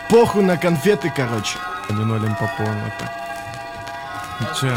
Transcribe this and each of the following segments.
Похуй на конфеты, короче. Линолем по полной. Че?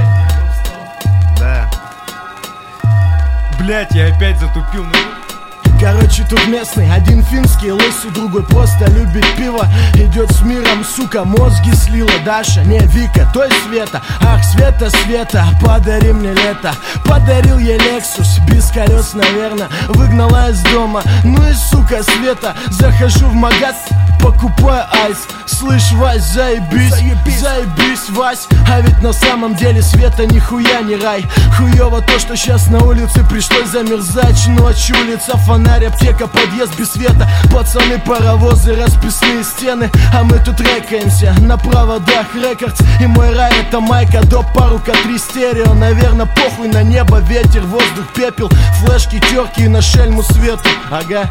Да. Блять, я опять затупил. Короче, тут местный, один финский лысый, другой просто любит пиво. Идет с миром, сука, мозги слила. Даша, не Вика, то есть Света. Ах, Света, Света, подари мне лето. Подарил ей Лексус, без колес, наверное. Выгнала из дома, ну и сука, Света. Захожу в магаз, покупаю айс. Слышь, Вась, заебись, заебись, Вась. А ведь на самом деле Света нихуя не рай. Хуёво то, что сейчас на улице пришлось замерзать. Ночь, улица, фонарь, аптека, подъезд без света. Пацаны, паровозы, расписные стены. А мы тут рэкаемся на проводах рекордс. И мой рай это майка, доп, парука, 3 стерео. Наверно, похуй на небо, ветер, воздух, пепел. Флешки, терки и на шельму свету. Ага.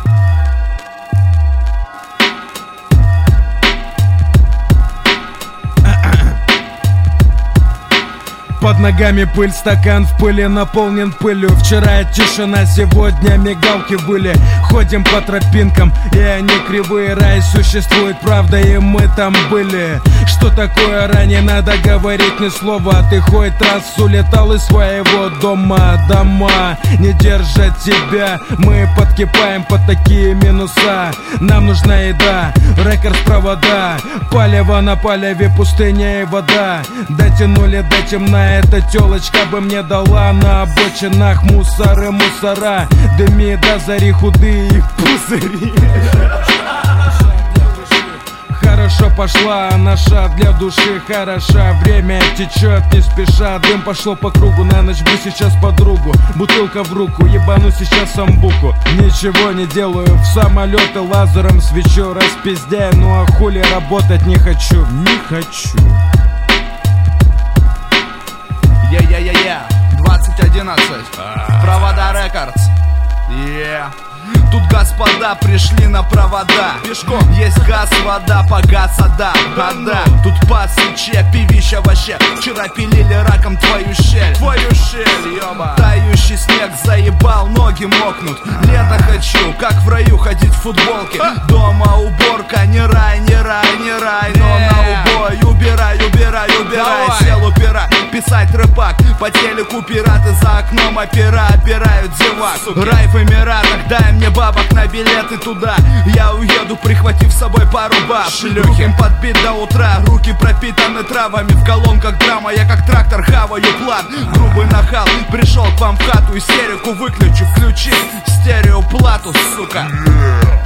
Под ногами пыль, стакан в пыли наполнен пылью. Вчера тишина, сегодня мигалки были. Ходим по тропинкам, и они кривые. Рай существует, правда, и мы там были. Что такое рай, не надо говорить ни слова. Ты хоть раз улетал из своего дома. Дома не держат тебя, мы подкипаем под такие минуса. Нам нужна еда, рекорд, провода. Палево на палеве, пустыня и вода. Дотянули до темна, эта тёлочка бы мне дала. На обочинах мусоры, мусора. Дыми до зари, худые пузыри. Хорошо пошла наша для души хороша. Время течет не спеша. Дым пошло по кругу, на ночь бы сейчас подругу. Бутылка в руку, ебану сейчас амбуку. Ничего не делаю, в самолеты лазером свечу. Распиздяю, ну а хули работать не хочу. Не хочу. Я-я-я-я, 2011, Провода Рекордс. Тут господа пришли на провода. Пешком есть газ, вода, погас, да. Тут пасычья, пивища вообще. Вчера пилили раком твою щель. Твою щель, ёба. Тающий снег заебал, ноги мокнут. Лето хочу, как в раю ходить в футболке. Дома уборка, не рай, не рай, не рай. Но на убой, убирай, убирай, убирай. Сел упира, писать рыбак. По телеку пираты, за окном опера опирают зевак. Рай в Эмиратах, дай мне бабок на билеты туда. Я уеду, прихватив с собой пару баб. Шлюхи подбит до утра, руки пропитаны травами. В колонках драма, я как трактор хаваю план. Грубый нахал, пришел к вам в хату. Истерику выключи, включи стереоплату, сука.